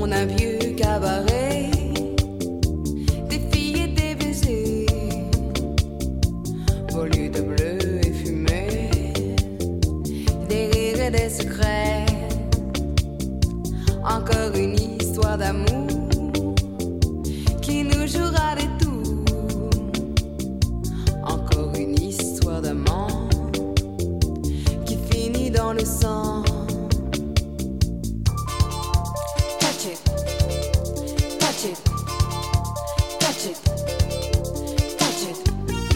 un vieux cabaret, des filles et des baisers, volus de bleu et fumé, des rires et des secrets, encore une histoire d'amour qui nous jouera des tours, encore une histoire d'amant qui finit dans le sang. Touch it, touch it, touch it, touch it.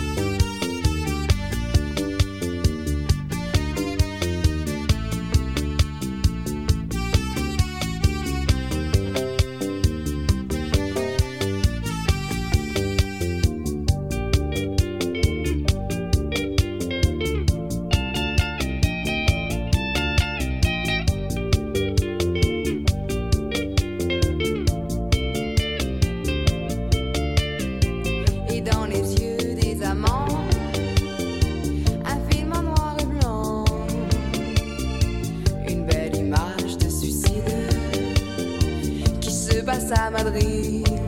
Et dans les yeux des amants, un film en noir et blanc, une belle image de suicide qui se passe à Madrid.